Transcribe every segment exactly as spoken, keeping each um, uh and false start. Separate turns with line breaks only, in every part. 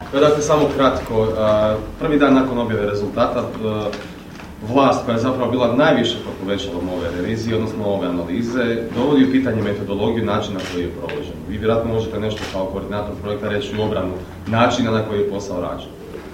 Dakle, samo kratko. Prvi dan nakon objave rezultata, vlast koja je zapravo bila najviše pod povećalom ove revizije, odnosno ove analize, dovodi u pitanje metodologiju, načina koji je provođen. Vi vjerojatno možete nešto kao koordinator projekta reći u obranu načina na koji je posao rađen.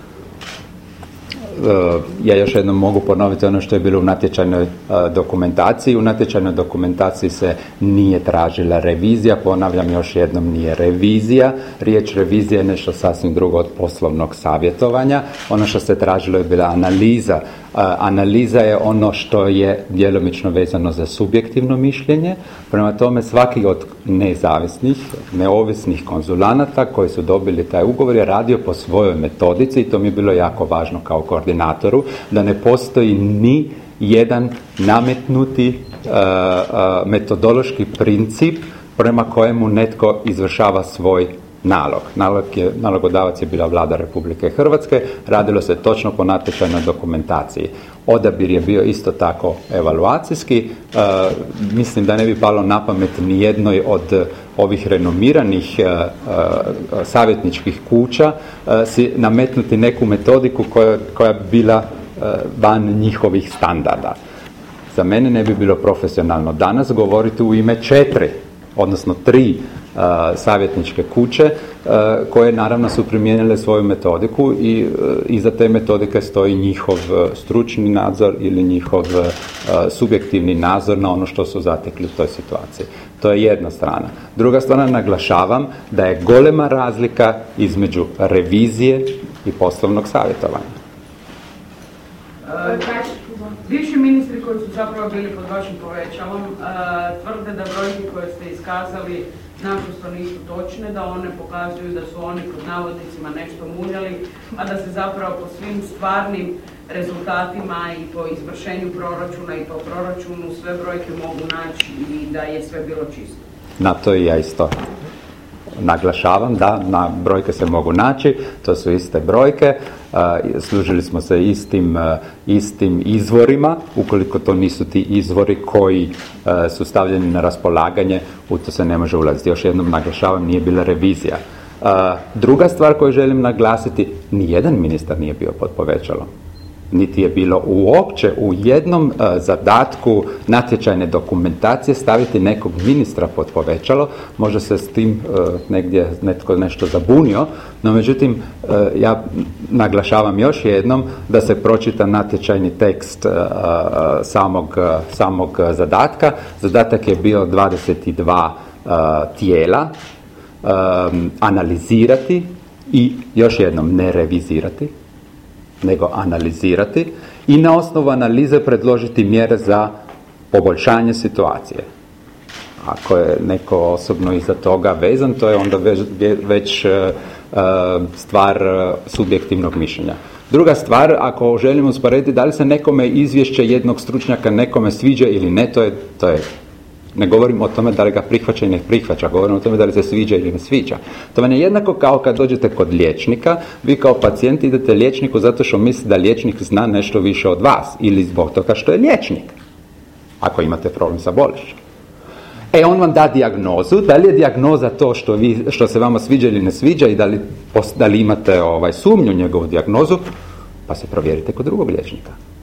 Ja još jednom mogu ponoviti ono što je bilo u natječajnoj dokumentaciji. U natječajnoj dokumentaciji se nije tražila revizija, ponavljam još jednom, nije revizija. Riječ revizija je nešto sasvim drugo od poslovnog savjetovanja. Ono što se tražilo je bila analiza. Analiza je ono što je djelomično vezano za subjektivno mišljenje. Prema tome, svaki od nezavisnih, neovisnih konzulanata koji su dobili taj ugovor je radio po svojoj metodici i to mi je bilo jako važno kao koordinatoru, da ne postoji ni jedan nametnuti uh, uh, metodološki princip prema kojemu netko izvršava svoj nalog. Nalog je, nalogodavac je bila Vlada Republike Hrvatske, radilo se točno po natječajnoj dokumentaciji. Odabir je bio isto tako evaluacijski. E, mislim da ne bi palo na pamet ni jednoj od ovih renomiranih e, e, savjetničkih kuća e, si nametnuti neku metodiku koja, koja bi bila e, van njihovih standarda. Za mene ne bi bilo profesionalno danas govoriti u ime četiri, odnosno tri Uh, savjetničke kuće uh, koje naravno su primijenile svoju metodiku i uh, iza te metodike stoji njihov uh, stručni nadzor ili njihov uh, subjektivni nadzor na ono što su zatekli u toj situaciji. To je jedna strana. Druga strana, naglašavam da je golema razlika između revizije i poslovnog savjetovanja.
Uh, bivši ministri koji su zapravo bili pod vašim povećalom uh, tvrde da brojke koje ste iskazali naprosto nisu točne, da one pokazuju da su oni pod navodnicima nešto muljali, a da se zapravo po svim stvarnim rezultatima i po izvršenju proračuna i po proračunu sve brojke mogu naći i da je sve bilo čisto.
Na to i ja isto naglašavam, da, na brojke se mogu naći, to su iste brojke, uh, služili smo se istim, uh, istim izvorima, ukoliko to nisu ti izvori koji uh, su stavljeni na raspolaganje, u to se ne može ulaziti. Još jednom naglašavam, nije bila revizija. Uh, druga stvar koju želim naglasiti, nijedan ministar nije bio pod povećalom. Niti je bilo uopće u jednom uh, zadatku natječajne dokumentacije staviti nekog ministra pod povećalo. Možda se s tim uh, negdje netko nešto zabunio, no međutim uh, ja naglašavam još jednom da se pročita natječajni tekst uh, samog, uh, samog zadatka. Zadatak je bio dvadeset dva uh, tijela um, analizirati i još jednom ne revizirati, nego analizirati i na osnovu analize predložiti mjere za poboljšanje situacije. Ako je neko osobno iza toga vezan, to je onda već, već uh, stvar subjektivnog mišljenja. Druga stvar, ako želimo usporediti da li se nekome izvješće jednog stručnjaka nekome sviđa ili ne, to je, to je ne govorim o tome da li ga prihvaća i ne prihvaća, govorim o tome da li se sviđa ili ne sviđa. To vam je jednako kao kad dođete kod liječnika, vi kao pacijent idete liječniku zato što misli da liječnik zna nešto više od vas ili zbog toga što je liječnik, ako imate problem sa bolešću. E, on vam da dijagnozu, da li je dijagnoza to što, vi, što se vama sviđa ili ne sviđa i da li, da li imate ovaj, sumnju u njegovu dijagnozu, pa se provjerite kod drugog liječnika.